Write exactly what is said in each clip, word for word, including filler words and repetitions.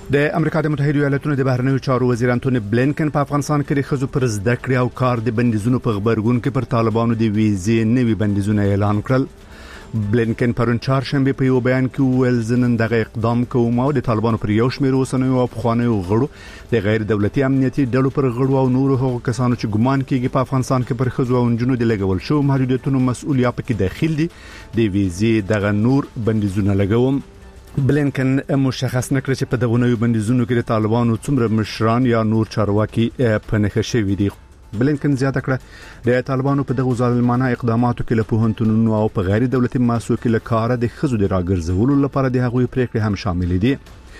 د امریکا د متحده ایالاتونو د بهرنیو چارو وزیر انټونی بلینکن په افغانستان کې د خزو پر زده کړې او کار د بندیزونو په خبرګون کې پر طالبانو د ویزې نوي بندیزونه اعلان کړل. بلینکن پرون چهارشنبه په یو بیان کې وویل زنن دغه اقدام کوم او د طالبانو پر یو شمېر اوسنیو او پخوانیو غړو د غیر دولتي امنیتي ډلو پر غړو او نورو هغو کسانو چې ګمان کیږي په افغانستان کې پر خزو او نجونو د لګول شو محدودیتونو مسؤلیت پکې داخل دي د ویزې دغه نور بندیزونه لګوم. بلینکن مشخص نکړ چې په دغه نوي بندیزونو کې د طالبانو څومره مشران یا نور چارواکي په نښه شوي دي. بلینکن زیاته کړه د طالبانو په دغه ظالمانه اقداماتو کې له پوهنتونونو او په غیر دولتي مؤسسو کې له کاره د خزو د راګرځولو لپاره د هغوی پریکړې هم شامل دي.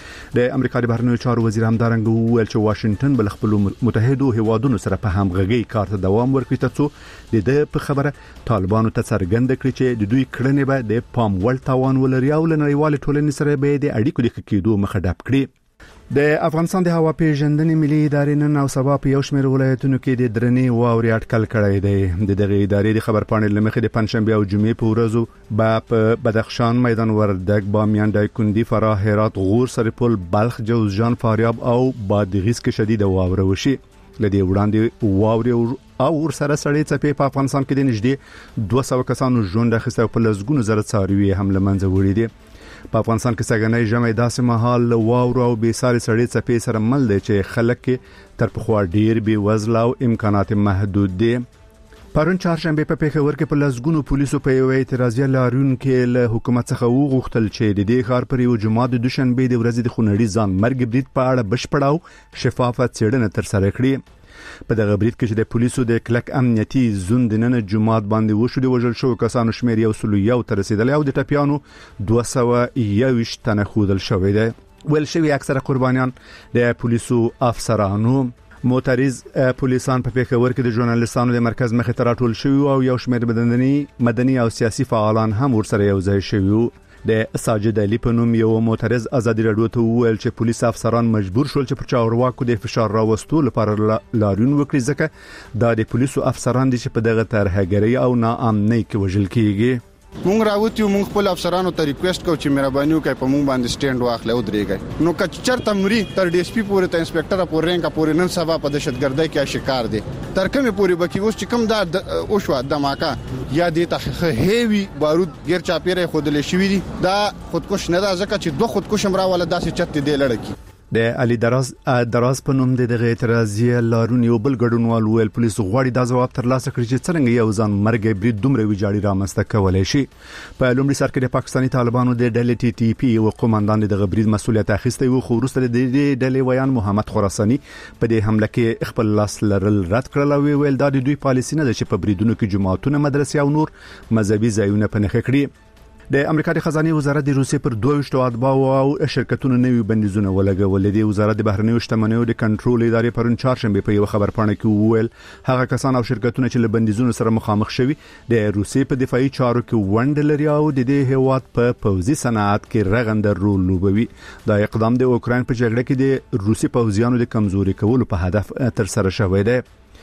د امریکا د بهرنیو چارو وزیر همدارنګه وویل چې واشنگټن بل خپل متحدو هیوادونو سره په همغږي کار ته دوام ورکړي ترڅو د دې په خبره طالبانو ته څرګند کړي چې د دوی کړنې به د پام وړ تاوان ولري او لنړیوال ټولنې سره به د اړیکو د ښه کېدو مخه ډپ کړي. د افغانستان د هوا پیژندنې ملي ادارې نن او سبا په یو شمېر ولایتونو کې د درنې واورې اټکل کړی دی. د دغه ادارې د خبرپاڼې لمخې د پنځشنبه او جمعې په ورځو به په بدخشان، میدان وردګ، بامیان، دایکنډي، فراه، هرات، غور، سرپل، بلخ، جوزجان، فاریاب او بادغیس کې شدید واوره وشي. لدې وړاندې واورې او ور سره سړې څپې په افغانستان کې د نږدې دوه سوه کسانو ژوند اخیسته او په لسګونو زره څاروي هم له منځه وړي دي. په افغانستان کې څنګه ژمي داسې مهال واورو او بې ساري سړې څپې سره مل دي چې خلک تر پخوا ډیر بې وزله او امکانات محدود دي. پرون چهارشنبه په پیښور کې په لسګونو پولیسو په یو اعتراضي لاریون کې له حکومت څخه وغوښتل چې د دې ښار پر یو جمعه د دوشنبه د ورځې د خونړي ځان مرګ برید په اړه بشپړ او شفافه څېړنه ترسره کړي. په دغه برید کې چې د پولیسو د کلک امنیتي زون د نن جمعه باندې وشو د وژل شو کسانو شمېر یو سل یو ته رسیدلی او د ټپیانو دوه سوه یوویشت تنه ښودل شوی دی. ویل شوي اکثره قربانیان د پولیسو افسرانو. معترض پولیسان په پیښور کې د ژورنالیستانو د مرکز مخې ته راټول شوي او یو شمېر مدني مدني او سیاسي فعالان هم ورسره یو ځای شوي. د ساجد علي په نوم یو معترض ازادي راډیو ته وویل چې پولیس افسران مجبور شول چې پر چارواکو د فشار راوستلو لپاره لاریون وکړي ځکه دا د پولیسو افسران دي چې په دغه ترهګرۍ او ناامنۍ کې وژل کیږي. مونږ راوتی مونږ خپل افسرانو ته ریکوست کوو چې مهرباني وکړئ په مونږ باندې سټیند واخلئ او درېږئ. نو که چېرته مري تر ډي اس پي پورې ته انسپکټره پورې رینکه پورې نن سبا په دهشتګردۍ کې شکار دي تر کومې پورې به کې اوس چې کوم دا وشوه دماکه یا دې ته هیوي بارود غیر چاپیره خودلې شوي دي دا خودکش نه ده ځکه چې دوه خودکش مراواله داسې چت دی لړکی. د علي دراز دراز په نوم د دغه اعتراضي لارون یو بل ګډونوال ویل پولیس غواړي دا ځواب ترلاسه کړي چې څنګه یو ځان مرګ برید دومره ویجاړي رامنځته کولای شي. په لومړي سر کې د پاکستاني طالبانو د ډلې ټي ټي پی او قوماندان دغه برید مسؤلیت اخیستی و خو وروسته د دې ډلې ویان محمد خراساني په دې حمله کې خپل لاس لرل رد کړل او ویل دا د دوی پالیسي نه ده چې په بریدونو کې جماعتونه، مدرسې او نور مذهبي ځایونه په نښه کړي. د امریکا د خزانه وزارت د روسیې پر دوه ویشت اتباعو او شرکتونو نوي بندیزونه ولګول دي. وزارت د بهرنیو شتمنیو د کنټرول ادارې پرون چهارشنبه په یو خبرپاڼه کې وویل هغه کسان او شرکتونه چې له بندیزونو سره مخامخ شوي د روسیې په دفاعي چارو کې ونډه لري او د دې هیواد په پوځي صنعت کې رغنده رول لوبوي. دا اقدام د اوکراین په جګړه کې د روسي پوځیانو د کمزوري کولو په هدف تر سره شوی دی.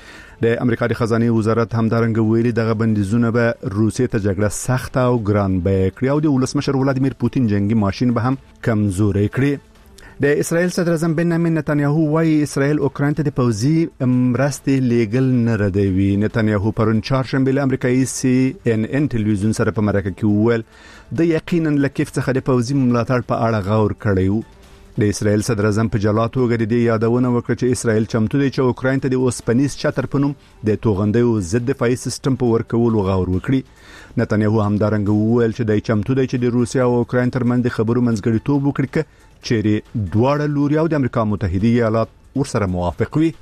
د امریکا د خزانه وزارت همدارنګه ویلي دغه بندیزونه به روسیې ته جګړه سخت او ګران بیه کړي او د ولسمشر ولادیمیر پوتین جنگي ماشين به هم کمزوري کړي. د اسرائیل صدر اعظم بنیامین نتنیاهو وايي اسرائیل اوکراین ته د پوځي مرستې لیګل نه ردوي. نتنیاهو پرون چهارشنبه له امریکایي سی ان ان ټلویزیون سره په مرکه کې وویل د یقینا لکیف څخه د پوځي ملاتړ په اړه غور کړی. د اسرائیل صدر اعظم په جلا توګه د یادونه وکړه چې اسرائیل چمتو دی چې اوکراین ته د اوسپنیز چتر په نوم د توغندیو ضد دفاعي سیستم په ورکولو غور وکړي. نتنیاهو همدارنګه وویل چې د چمتو دی چې د روسیا او اوکراین ترمنځ د خبرو منځګړیتوب وکړي چې دواړه لوري او د امریکا متحده ایالات ورسره موافق وي.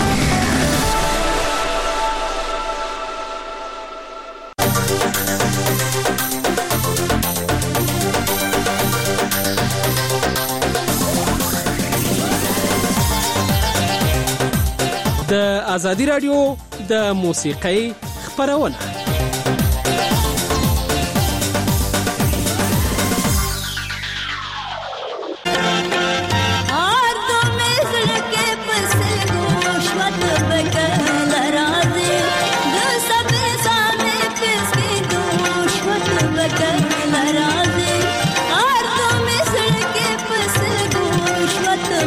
د ازادي رادیو د موسیقۍ خبرونه What the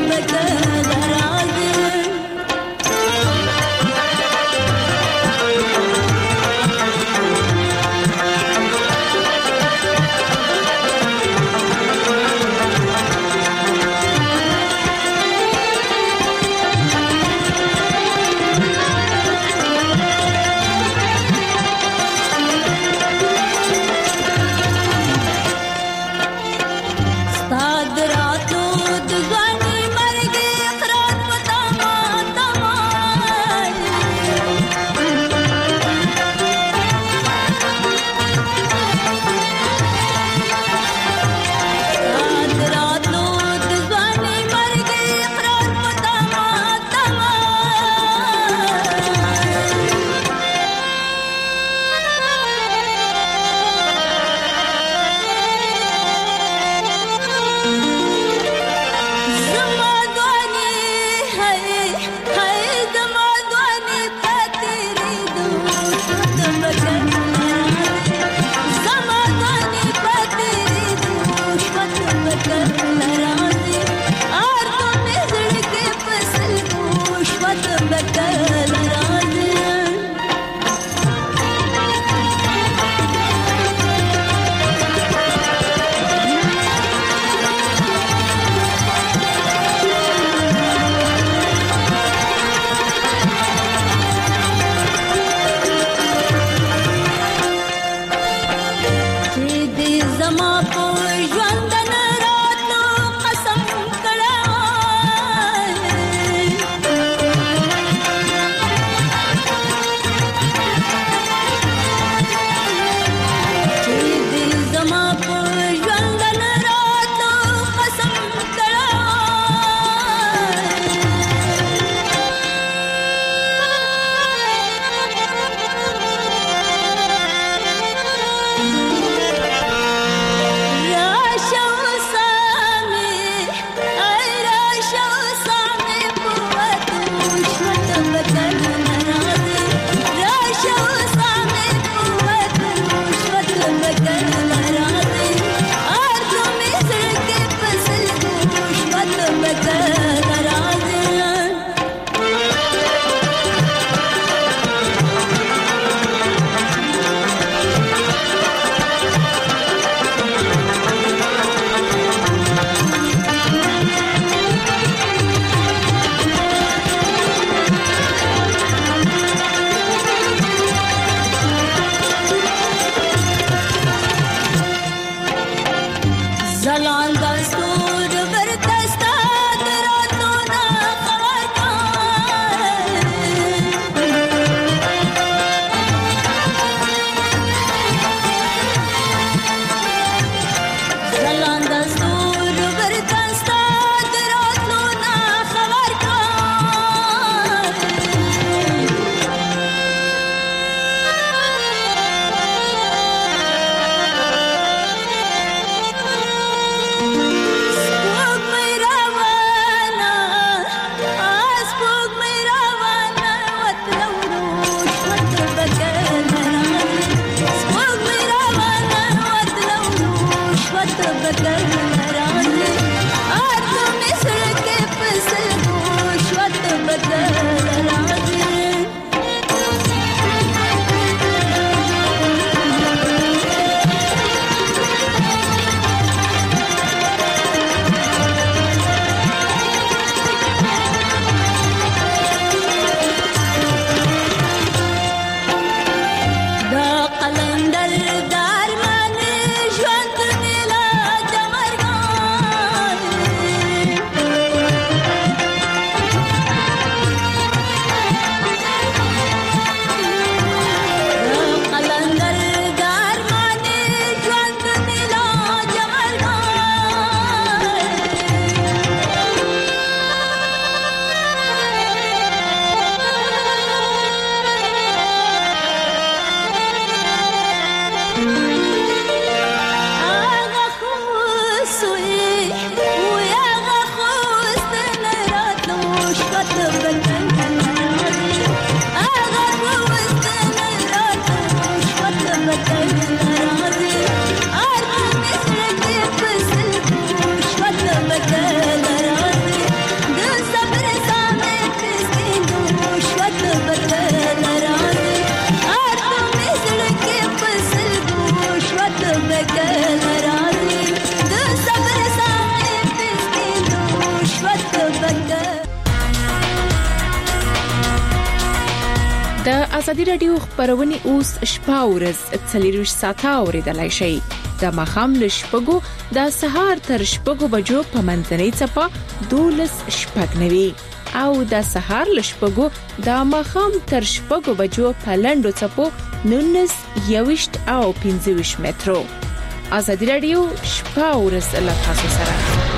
ازادي رادیو خبرونه اوس شپه ورځ څلور ساعته اوریدلای شئ د مخام له شپږو د سهار تر شپږو بجو په منځنۍ چپه دولس شپږ نوي او د سهار له شپږو د مخام تر شپږو بجو په لنډو چپو نونس یوشت او پنځه مترو. ازادي رادیو شپه ورځ له تاسو سره.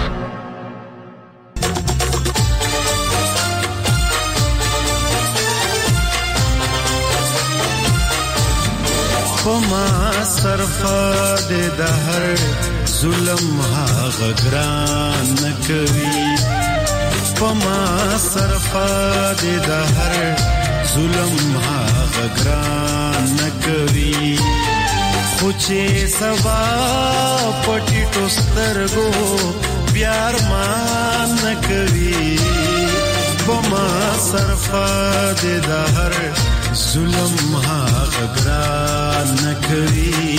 پما صرفه د دهر ظلم هغه ګران نکوي پما صرفه د دهر ظلم هغه ګران نکوي خو چې سبا پټی ټوسترګو بیار مان نکوي پما صرفه د دهر ظلم هغه ګران نکوي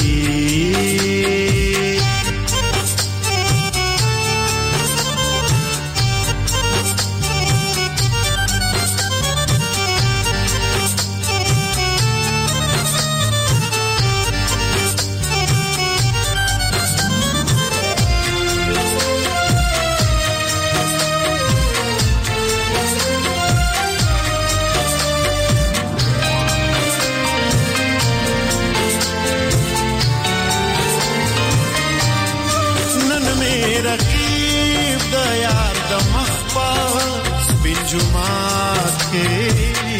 جمعات کې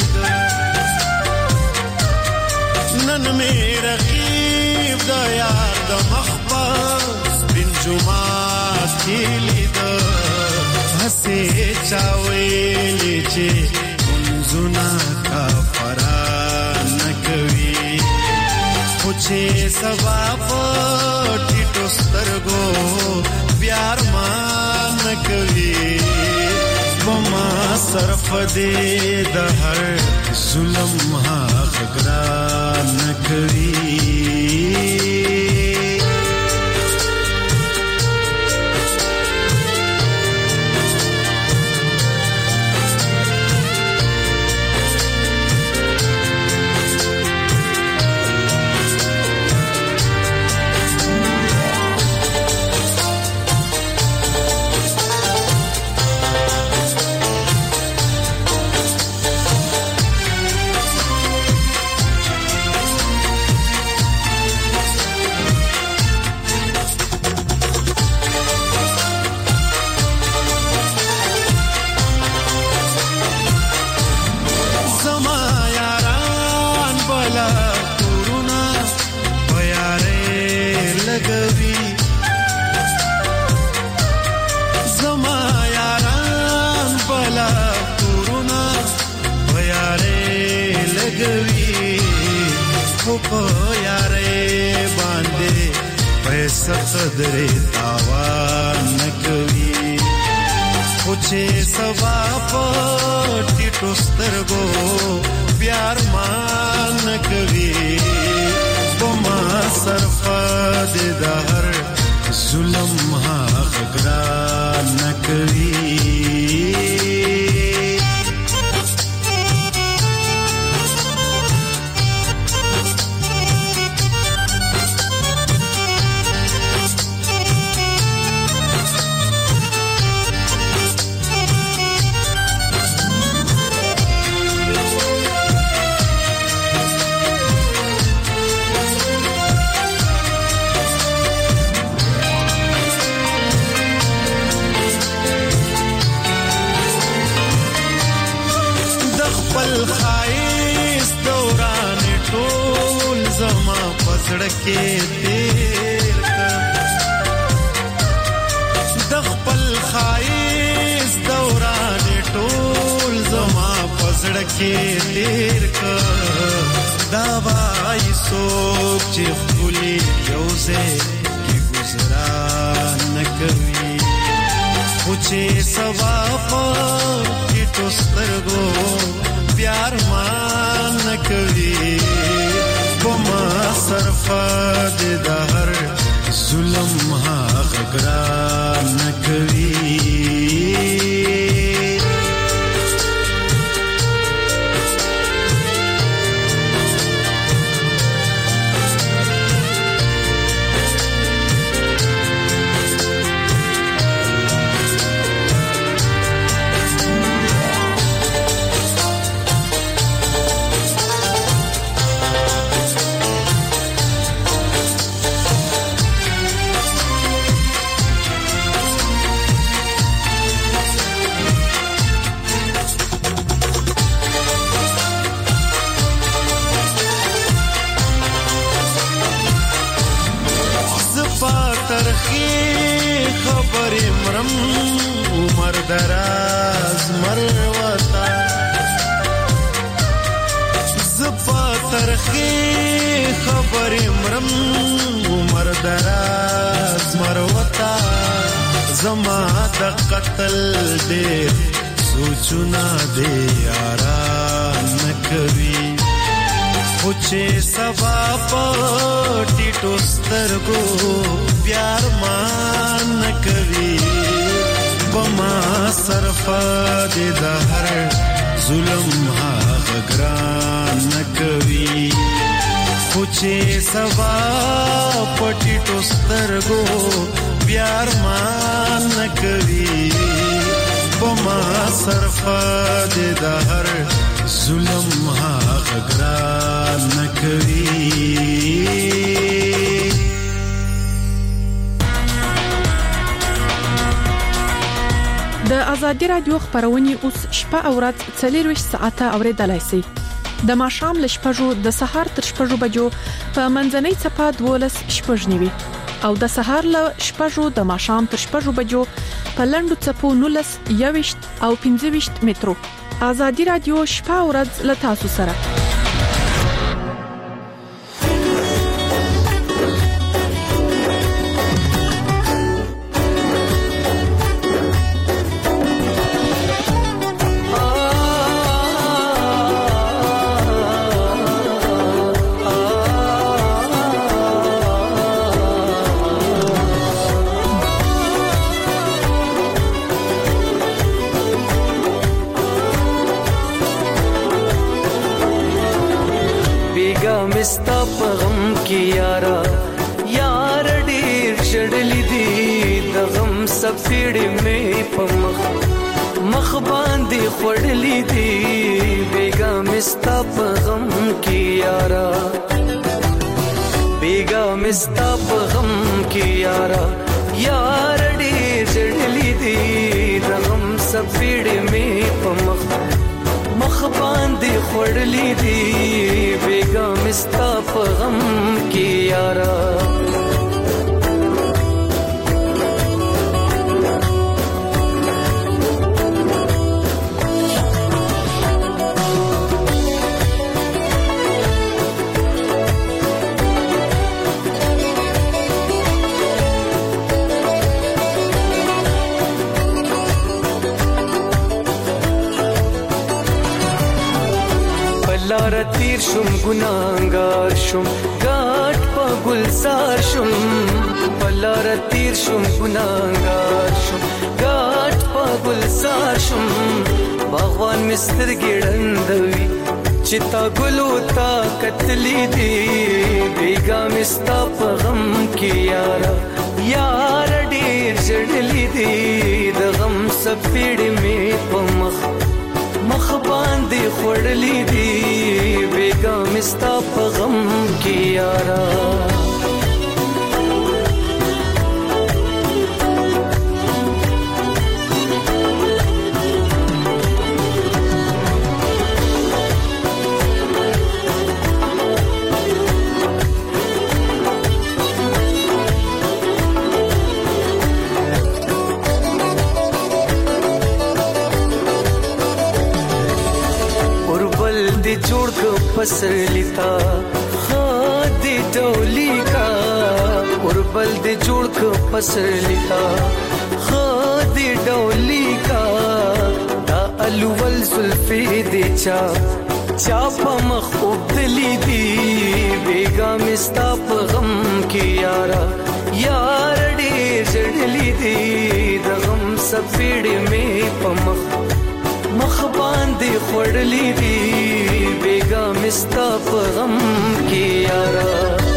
نن مې رقیب د یار د مخبر بن جمعات کې لید هسه چاوي چې منځونه کا فران کوي پوچې سبا پټی ټوسترګو بیار مان کوي وما صرف دې د هر ظلم هغه ګران نکوي صدرې تاوان نکوي خو چې سبا پټی ټوسترګو بیار مان نکوي پما صرفه د دهر ظلم هغه ګران نکوي سړکې تیر د خپل خایس دوران ټول زما پسړکې تیر دا وای سوچ چې خولي یوزه کې گزاران نکوي خو چې سوا په ټوسترګو پیار مان نکوي وما صرفه د دهر ظلم هغه ګران نکوي مرم عمر دراز مروتا زپا ترخی خبر مرم عمر دراز مروتا زما د قتل دې سوچنا دې آرام نکوي خوچه سبا پټی ټوسترګو پیار مان نکوي بما صرف دې د هر ظلم هغه ګران نکوي خوچه سبا پټی ټوسترګو پیار مان نکوي بما صرف دې د هر ظلم هغه ګران نکوي. د ازادي رادیو خبرونه اوس شپه او ورځ څلور ساعته اوریدلای شئ. د ماښام ل شپږو د سهار تر شپږو بجو په منځنۍ چپا دولس شپږنیوي او د سهار ل شپږو د ماښام تر شپږو بجو په لندو چپو نولس یويشت او پنځه ویشت مترو. ازادي رادیو شپه او ورځ ل تاسو سره. مستا پغم کی یارا یار ډیر شړلې دي د غم سفیړې مې پمخ مخ باندې خړلې دي بیگا مستا پغم کی یارا بیگا مستا پغم کی یارا یار ډیر شړلې دي د غم سفیړې مې پمخ مخ باندې خړلې دي بیگا مستا پغم کی یارا لار تیر شم ګناګار شم ګاټ په ګلزار شم بلار تیر شم ګناګار شم ګاټ په ګلزار شم باغوان مستر ګړندوي چتا ګلو تا کتلی دی بیگا مستا په غم کې یارا یار ډیر جړلی دی د غم سپېړې مې په مخ مخ باندې خړلې دي بیگا مستا په غم کې یارا جوړ کو فصل لیتا خادي ډولي کا اوربل دې جوړ کو فصل لیتا خادي ډولي کا دا الول زلفي دې چا چا په مخوب دلی دی بیگا مستا په غم کې یارا یار دې جړلی دی د غم سپېړې مې په مخ مخ باندې خړلې دي بیگا مستا په غم کې یارا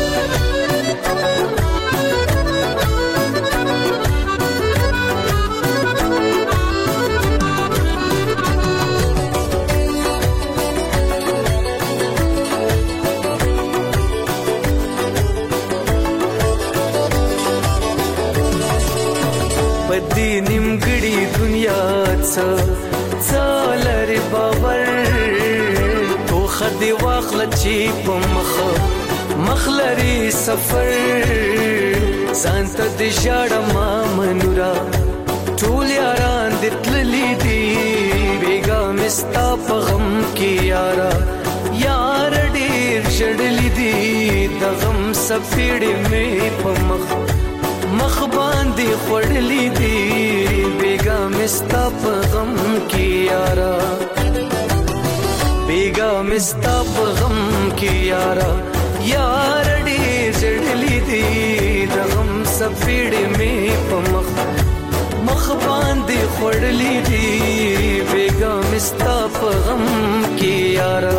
پدې نیمګړې دنیا څه څلری باور تو خدي واخل چی په مخ مخلري سفر سانت د شړ ما منورا ټول یاران د تللی دي بیګا مستا په غم کې یارا یار ډېر شړلی دي د غم سپېړې مې په مخ مخ باندې خړلی دي بیګا مستا په غم کې یارا بیګا مستا په غم کې یارا یار ډېر شړلی دي د غم سپېړې مې په مخ مخ باندې خړلی دي بیګا مستا په غم کې یارا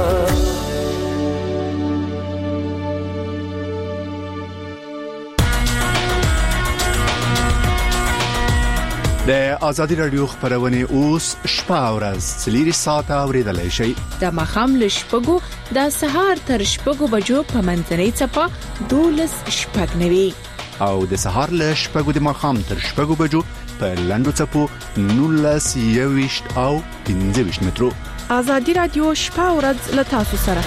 د ازادي رادیو خبرونه اوس شپه او ورځ څلور ساعته اوریدلای شئ د مخام لشپګو د سهار تر شپګو بجو په منځنۍ چپا دولس شپږ نوي او د سهار له شپږو د مخام تر شپږو بجو په لندو چپو نولس یويشت او پنځه ویشت مترو. ازادي رادیو شپه او ورځ له تاسو سره.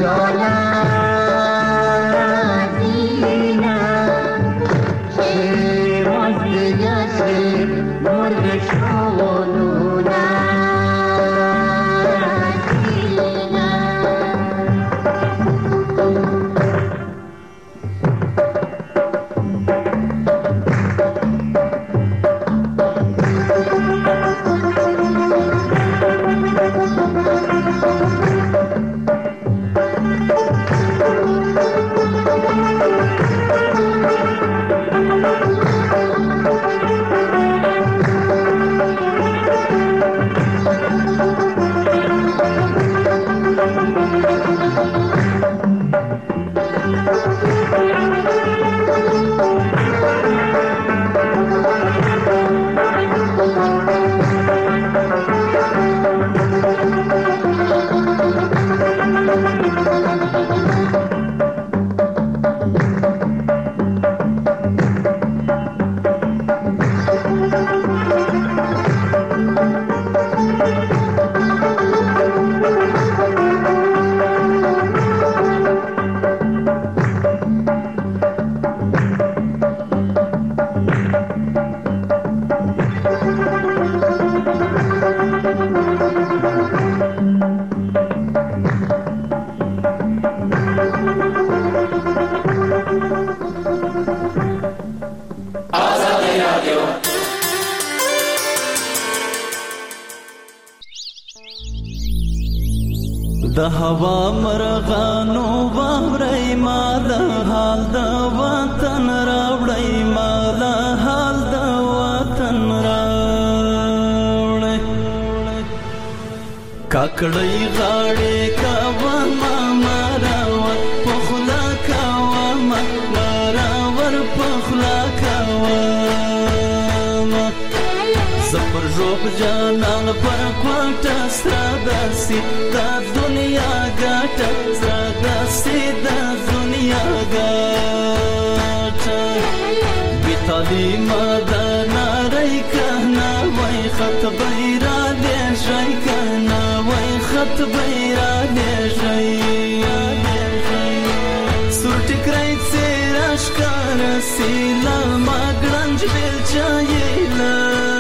د هوا مرغانو واوري مال حال د وطن راوړی مال حال د وطن راوړی کاکړی غاړې کاوه ما راور پخلا کاوه ما راور پخلا کاوه زپر جوب جانان پر کوټه ساداسي دا دنیا ګټه ساداسي دا دنیا ګټه بیتالی ماده ناری کهنا وای خط بیرا دې شای کهنا وای خط بیرا دې شای سور ټکرای سیراش کار سیلا ما ګرنج بیل چایلا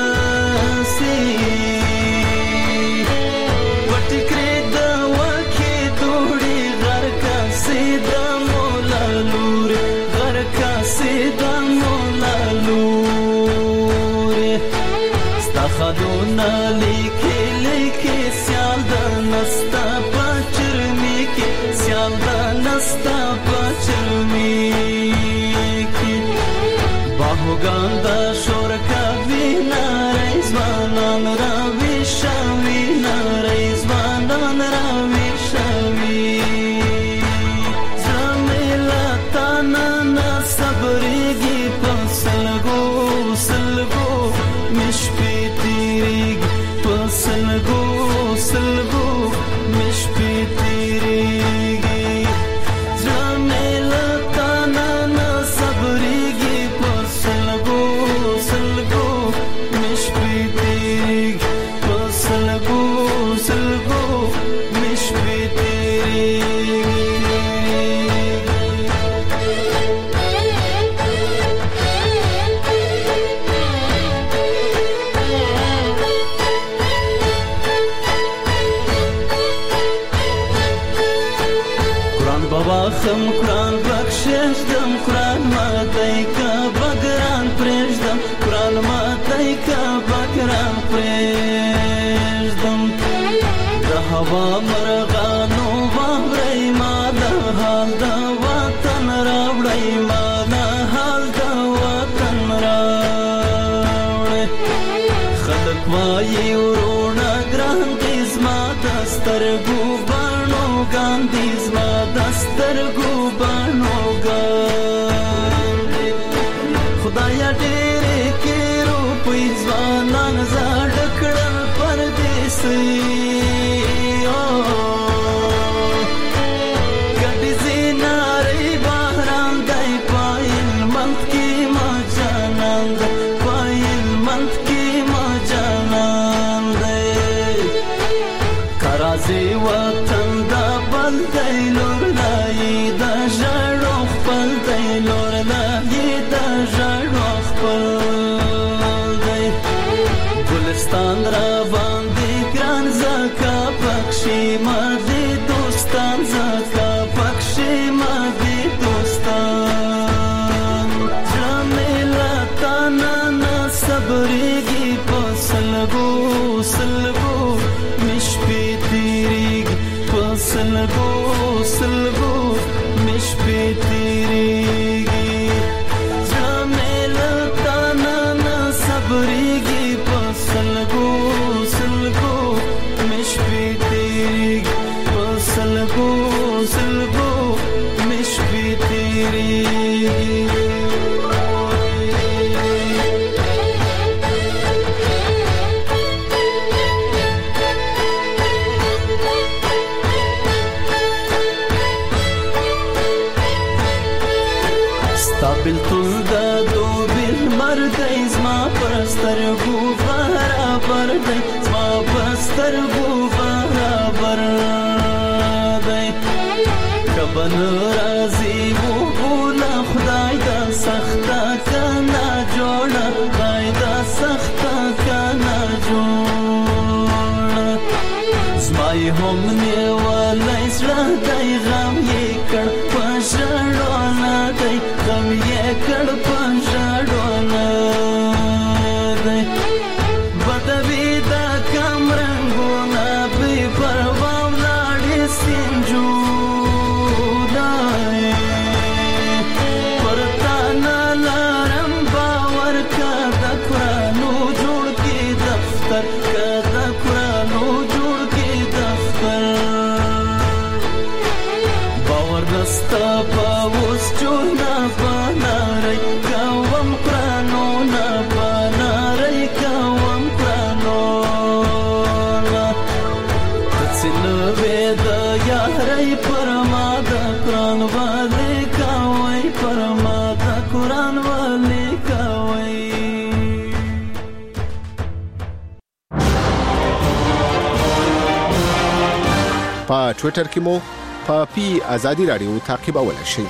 خدونا لیکی لیکی سیال دا نستا پچرمی کی سیال دا نستا پچرمی کی باہوگان دا شور کا وینا ریزوانان راوی شاوی نا ریزوانان راوی شاوی زمیلا تانا نا صبریگی پسلگو سلگو مشپی سلگو سلگو مش پی تیریگی جامیلا تانا نا صبریگی پر سلگو سلگو مش پی تیریگی پر سلگو سلگو مش پی تیریگی خم قرآن بخشش دم قرآن ماتای کا بگران پریشدم قرآن ماتای کا بگران پریشدم د هوا مرغانو واوري مال حال د وطن راوړی مال حال د وطن راوړی خلک وایي ورونه ګران دي زما د سترګو بڼو ګاندي زما سترګو بڼو ګاندي خدایا ډېرې کې روپۍ ځوانان زاړه کړل پردیسي ګډې زینارې بهران دی پایل منت کې ما جانان دی پایل منت کې ما جانان دی کرازي وطن دا بل دی لور تیریږي بلتون دا دو بیل مردی زما پرستر گو برابر دی زما پرستر گو برابر دی کبن رازی مو بولا خدای دا سختا کنا جوڑا خدای دا سختا کنا جوڑا زمای هم نیوالی سرا دی غم یکر پشڑونا دی غم یکر پشڑونا دی بدوی دا کم رنگونا بی پرواو لاڑی سنجو دائی پرتانا لارم باور کا دا قرآنو جوڑ کی دفتر کا دا قرآنو جوڑ کی دفتر باور دستا پاوس جو نا پانا رئی کاوم قرآنو نا پانا رئی کاوم قرآنو نا تسنو بیدا یا رئی پرما دا قرآن والی کاوئی پرما دا قرآن والی کاوئی په ټوئیټر کې مو په پی ازادي رادیو تعقیبولای شئ.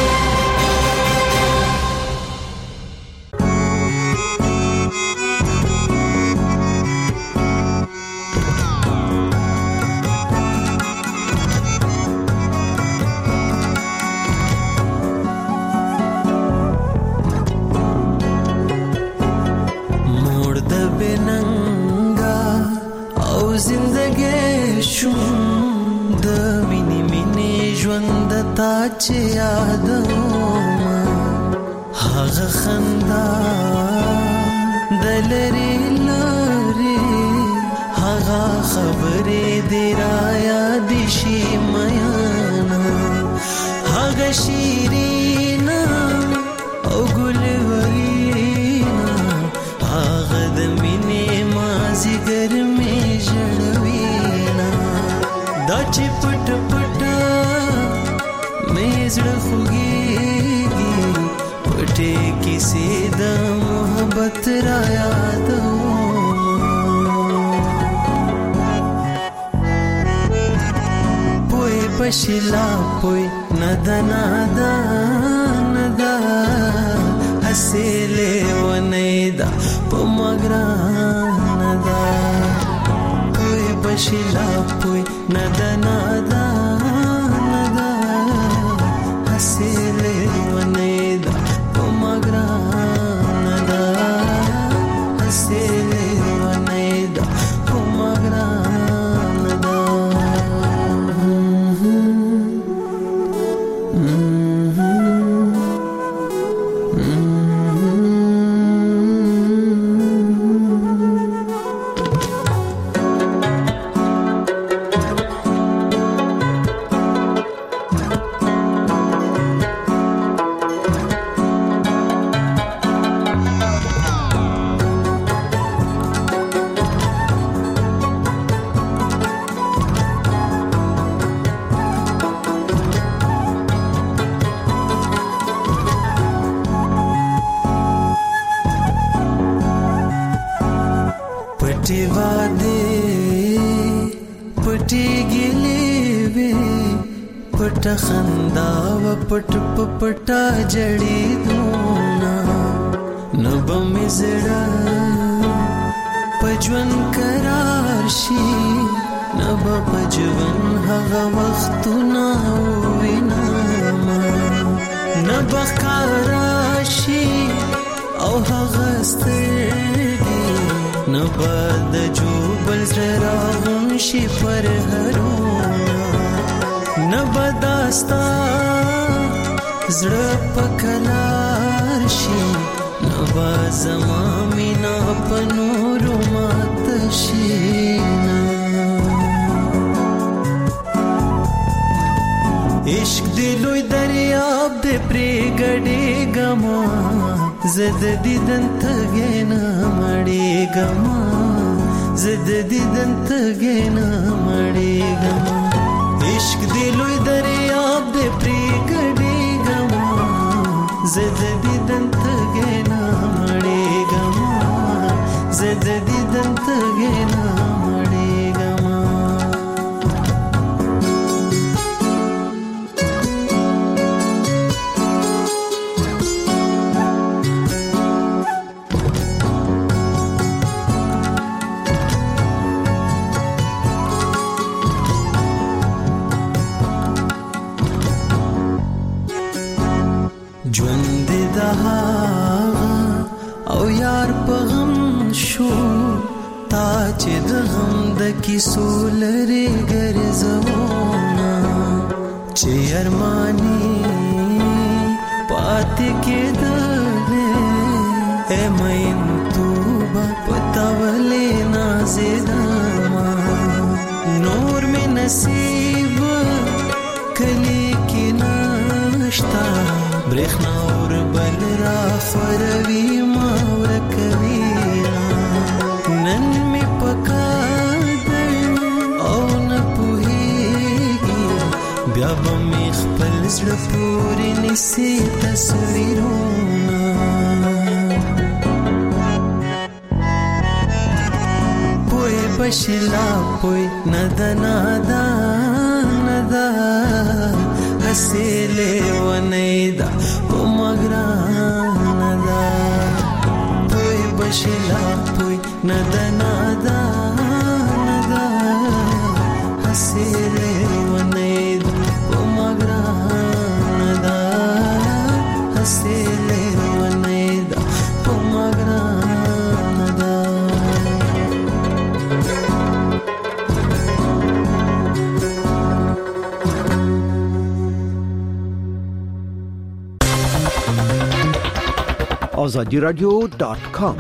موړ د بننګا او زندګي شوم د مینې مینې ژوند تا چې یادوم هغه خندا د لري لري هغه خبرې دی را یاد شي میانا هغه شیرینا او ګلورینا هغه د مینې مازی ګرمې ژړوینا دا چې پټ پټ مې زړه خوږېږي پټې کیسې د محبت را یادوم پوی بشلا پوی ندا ندا ندا هسې لیونی دا په مګرانه دا پوی بشلا پوی ندا ندا ندا هسې لیونی دا په مګرانه دا هسې لیونی دا په مګرانه دا پټي واده پټي ګلې وې پټ خندا و پټ پټا جړې دونا نوب مې زړه پجون قرار شي نوب پجون هغه وختونه وینا نوب قراشي او هغه ستړي نباد جوبل زراغم شي پر هرونا نباداستا زړه پکلار شي نبا زما مینا پنور مات شي عشق دی لوی دریاب دی پری گڑی گما زد دیدن تگینا مڑی گما زد دیدن تگینا مڑی گما عشق دی لوی دریاب دی پری گڑی گما زد دیدن تگینا مڑی گما زد دیدن تگینا مڑی گما ژوند دها او یار په غم شو تا چې د غم د کیسو لري ګرځونا چې ارمانی پاتې کېدل اے مین توبه پتاولې نازېدما نور می نصیب کلی کې نشتا برخنا اور بل را فروی ماور کوي نن می پکادل او نه پوهیږي بیا به می خپل زړه پورې نسی تصویرونه پوی بشلا پوی ندا ندا ندا حسیلے ونیدا پمگرانا دا پوی بشلا پوی ندا ندا ندا حسیلے ونیدا پمگرانا دا حسیلے ونیدا پمگرانا دا آزادی رادیو دات کام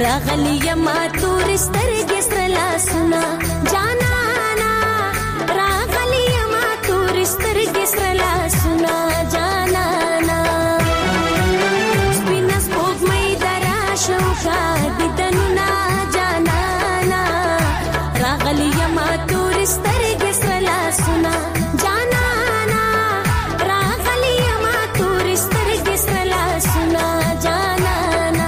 راغلی ما تور سترګې سره لاسونه جانانا راغلی ما تور سترګې سره لاسونه جانانا سپینه سپوږمۍ دراشو کا دیدنونه جانانا راغلی ما تور سترګې سره لاسونه جانانا راغلی ما تور سترګې سره لاسونه جانانا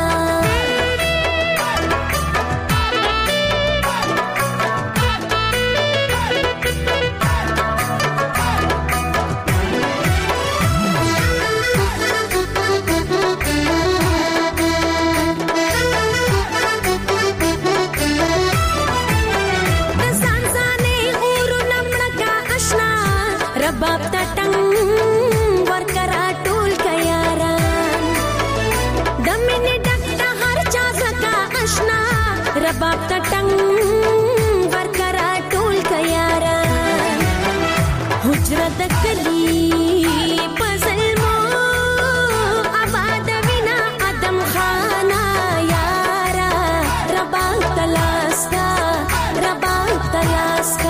رباب تټنګ ورکرا ټول کياران د مینې ډک د هر چا زکا آشنا رباب تټنګ ورکرا ټول کياران حجره د کلی پزلمو آباد وینا ادم خانا یارا رباب تلاسکا رباب تلاسکا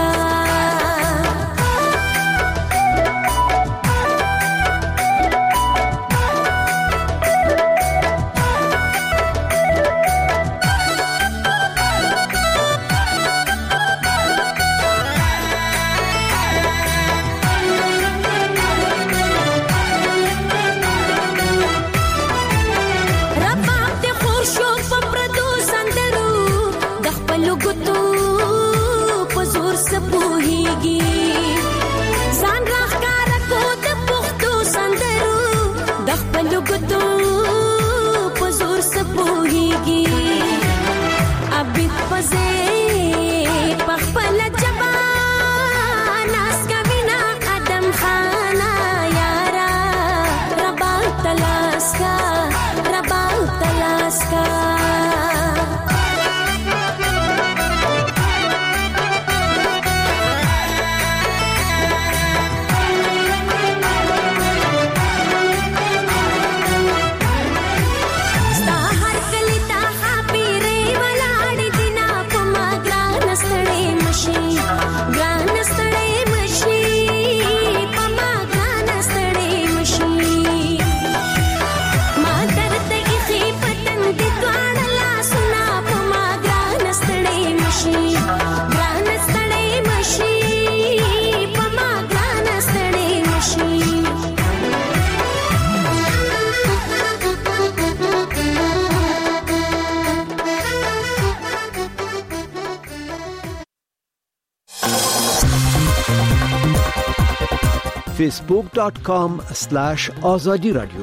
facebook dot com slash azadi radio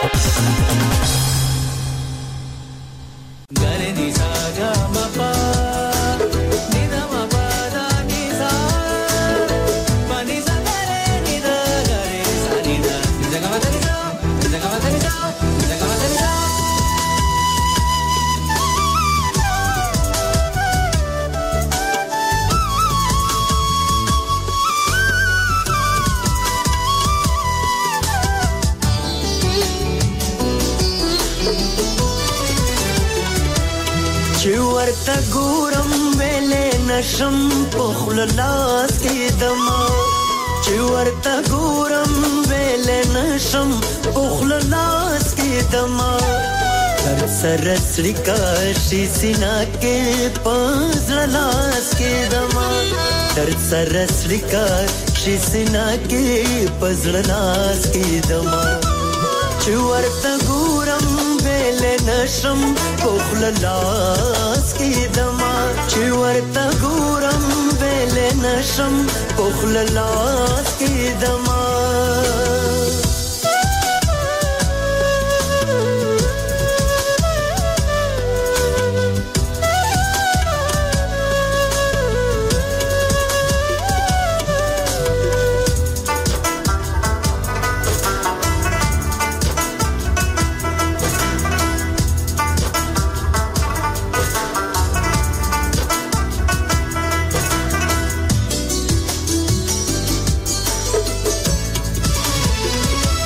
ورته ګورم ویلې نشم پخل لاس کې دما چې ورته ګورم ویلې نشم پخل لاس کې دما هر سره سړیکا شي سینا کې پزړ لاس کې دما هر سره سړیکا شي سینا کې پزړ لاس کې دما چې ورته ګورم ویلې نشم پخل لاس کې دما چې ورته ګورم ویلې نشم پخل لاس کې دما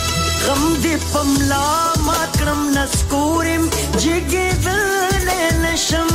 غم دې پملا ما کړم نسکورم جګې دلې نشم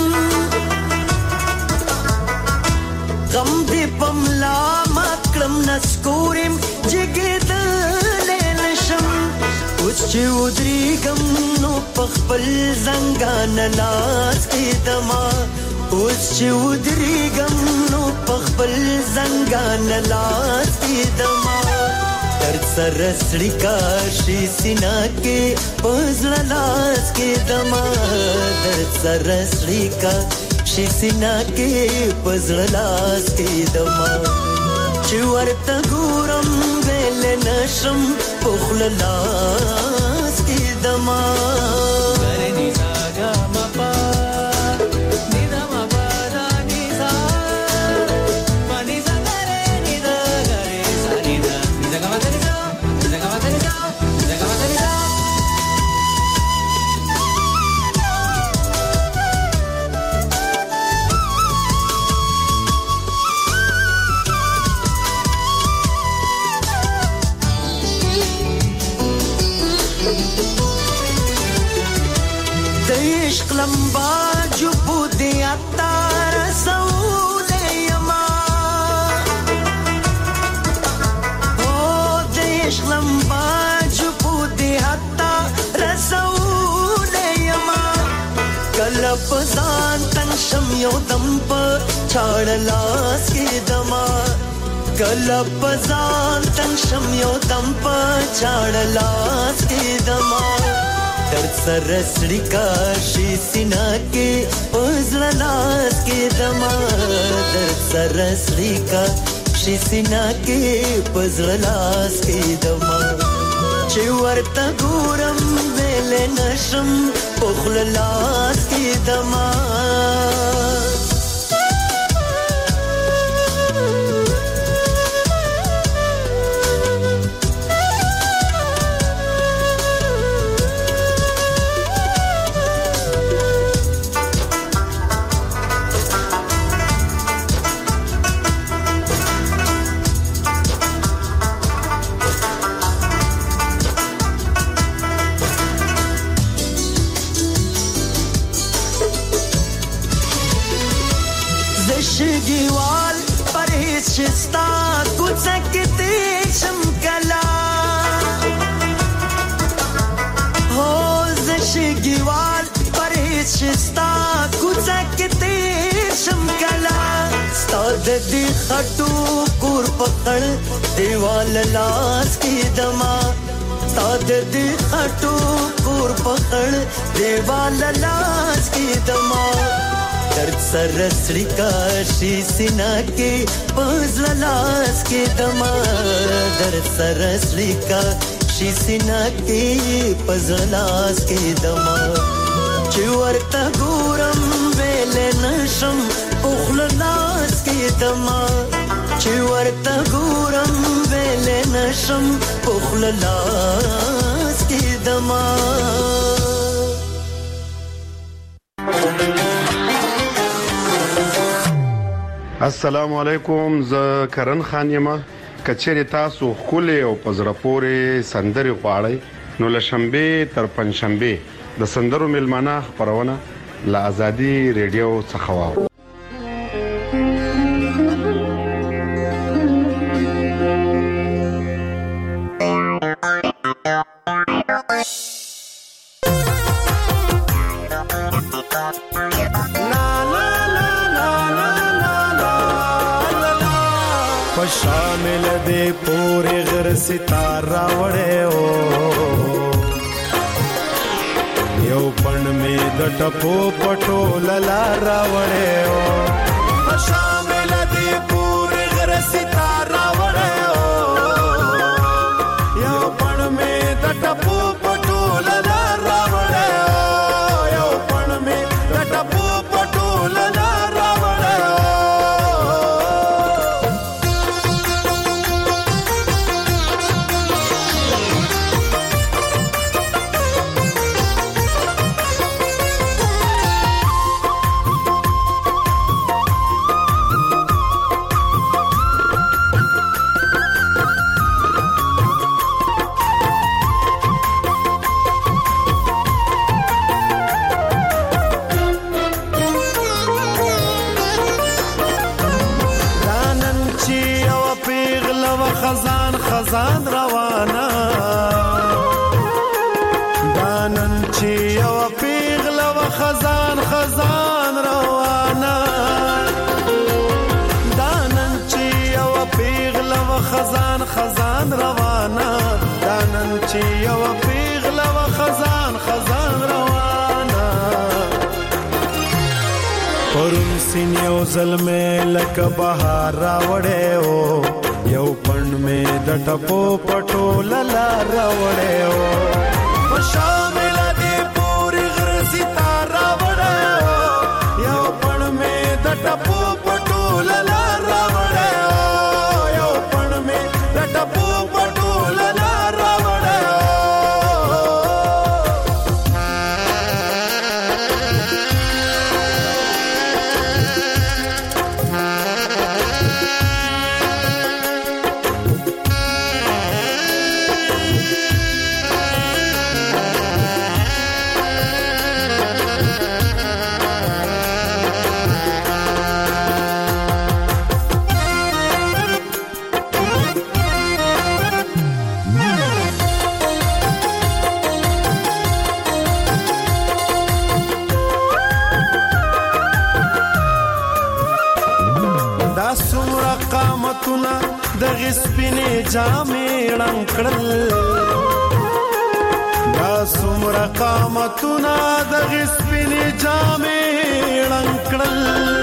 غم دې پملا مکړم نسکورم جګېدلې نشم اوس چې ودرېږم نو په خپل زنګان لاس کېدما اوس چې ودرېږم نو په خپل زنګان لاس کېدما درد سره سړي کاشي سینا کې په زړه لاس کېدما درد سره سړي کاشي سینا کې په زړه لاس کېدما چې ورته ګورم ویل نشم په خوله لاس کېدما लंबा जो बुद्धि आता रसूले यमा ओ देश लंबा जो बुद्धि आता रसूले यमा कलप सान तंशम यो दंप छाड़ लास के दमा कलप सान तंशम यो दंप छाड़ लास के दमा درد سره سړي کاشي سینا کې پزړه لاس کې دما درد سره سړي کاشي سینا کې پزړه لاس کې دما چې ورته ګورم ویل نشم په خوله لاس کې دما شګیوال پرهیز شستا کوڅه کې دې شمکلا هو ز شګیوال پرهیز شستا کوڅه کې دې شمکلا ستاد دې خټو کور پکړ دیوال لاس کې دما ستاد دې خټو کور پکړ دیوال لاس کې دما درد سره سړي کاشي سینا کې پزړه لاس کې دما درد سره سړي کاشي سینا کې پزړه لاس کې دما چې ورته ګورم ویل نشم په خوله لاس کې دما چې ورته ګورم ویل نشم په خوله لاس کې دما السلام علیکم ز کرن خان یم کچېری تاسو خولې او پزړه پورې سندري غواړئ نو لشنبه تر پنځشنبه د سندرو ملمانه خبرونه له ازادي ریډیو څخه واو شامل دے پورے غر ستارہ وڑے ہو یو پن میں دٹپو پٹو للارا وڑے ہو شامل دے پورے غر ستارہ وڑے ہو یو پن میں دٹپو پٹو للارا وڑے ہو یو پن میں دٹپو پٹو للارا وڑے ہو چې یو پیغله و خزان خزان روانه پرون سین یو ظلمه لکه بهار راوړې او یو پڼ مې د ټپو پټو للا راوړې او په شامل دې پوری غر ستاره راوړې او یو پڼ مې د ټپو پټو للا راوړې او یو پڼ مې د ټپو پټو للا راوړې د غسپینې جامې ړنګ کړل دا څومره قامتونه د غسپینې جامې ړنګ کړل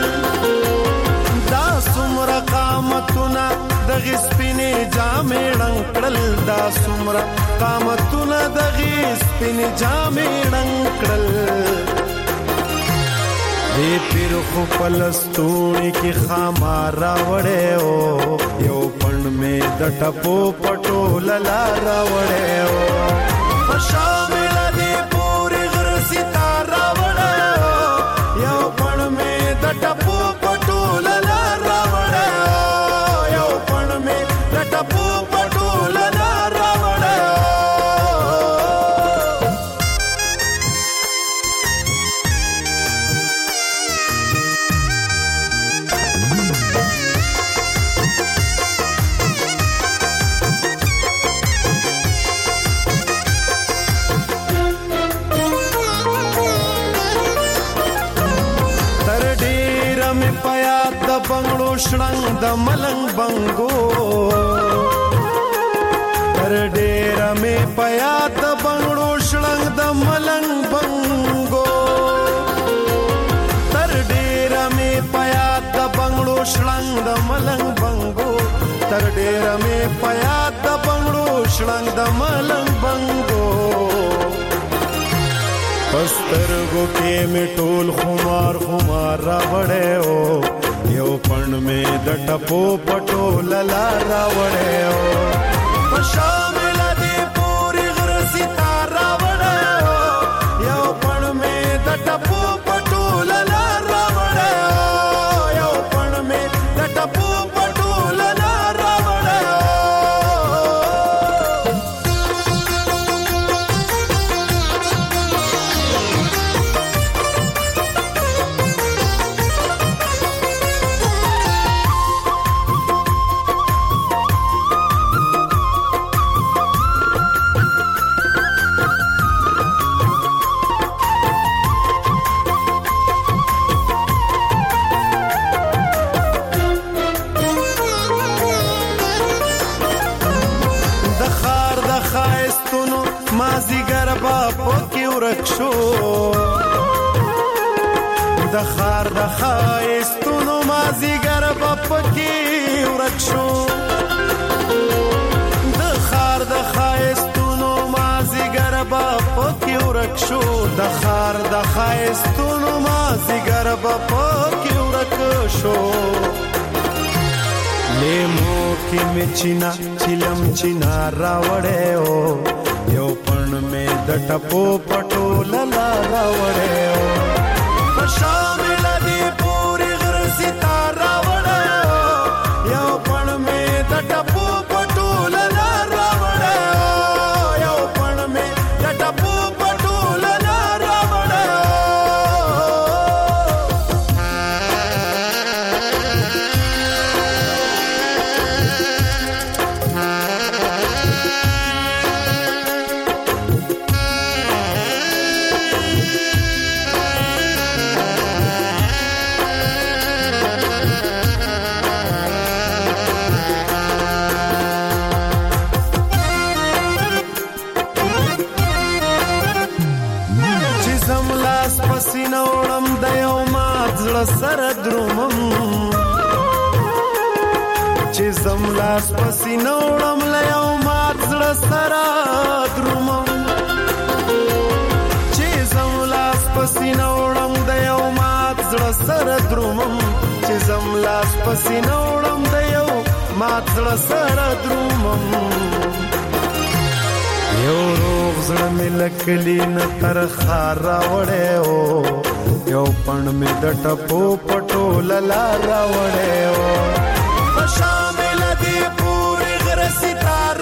دا څومره قامتونه د غسپینې جامې ړنګ کړل دا څومره قامتونه د غسپینې جامې ړنګ کړل دې پیر خو پلستونی کی خامار راوړې او یو پڼ مې د ټپو پټو للا راوړې او په شامل دې پوری غر ستاره راوړې او یو پڼ مې د ټپو پټو للا راوړې او یو پڼ مې د ټپو پټو للا راوړې بنگړو شړنګ د ملنګ بنګو تر ډېر مې پیا د بنگړو شړنګ د ملنګ بنګو تر ډېر مې پیا د بنگړو شړنګ د ملنګ بنګو تر ډېر مې پیا د بنگړو شړنګ د ملنګ بنګو پسترګو کې مې ټول خمار خمار راوړې او یو پڼ مې د ټپو پټو للا راوړې او په شامل دې پوری غر ستاره راوړې او یو پڼ مې د ټپو پټو للا راوړې او یو پڼ مې د ټپو پټو للا راوړې شو د خار د خایستونو مازیګر په پکی ورک شو د خار د خایستونو مازیګر په پکی ورک شو د خار د خایستونو مازیګر په پکی ورک شو لیمو کې مچینا چلم چینا راوړې او یو پڼ مې د ټپو پټو للا راوړې او په شامل دې پوری غر ستاره راوړې او یو پڼ مې د ټپو پټو للا راوړې او یو پڼ مې د ټپو پټو للا راوړې نوړم د یو مات زړه سره درومم چې زم لاس پسې نوړم له یو مات زړه سره درومم چې زم لاس پسې نوړم د یو مات زړه سره درومم چې زم لاس پسې نوړم د یو مات زړه سره درومم یو روغ زړه مې لکلی نه تر خار راوړی او یو پڼ مې د ټپو پټو للا راوړی او په شامل دې پورې غره ستاره